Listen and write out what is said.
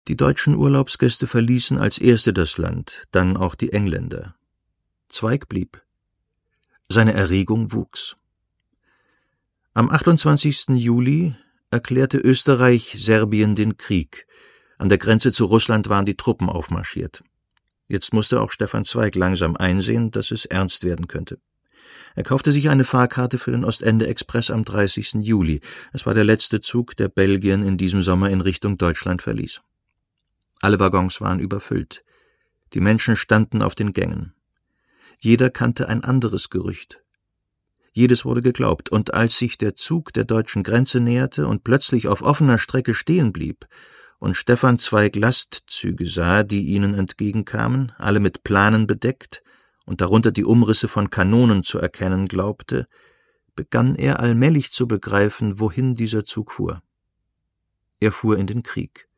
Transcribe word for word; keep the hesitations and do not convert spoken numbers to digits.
Die deutschen Urlaubsgäste verließen als erste das Land, dann auch die Engländer. Zweig blieb. Seine Erregung wuchs. Am achtundzwanzigsten Juli erklärte Österreich Serbien den Krieg. An der Grenze zu Russland waren die Truppen aufmarschiert. Jetzt musste auch Stefan Zweig langsam einsehen, dass es ernst werden könnte. Er kaufte sich eine Fahrkarte für den Ostende-Express am dreißigsten Juli. Es war der letzte Zug, der Belgien in diesem Sommer in Richtung Deutschland verließ. Alle Waggons waren überfüllt. Die Menschen standen auf den Gängen. Jeder kannte ein anderes Gerücht. Jedes wurde geglaubt, und als sich der Zug der deutschen Grenze näherte und plötzlich auf offener Strecke stehen blieb und Stefan Zweig Lastzüge sah, die ihnen entgegenkamen, alle mit Planen bedeckt und darunter die Umrisse von Kanonen zu erkennen glaubte, begann er allmählich zu begreifen, wohin dieser Zug fuhr. Er fuhr in den Krieg.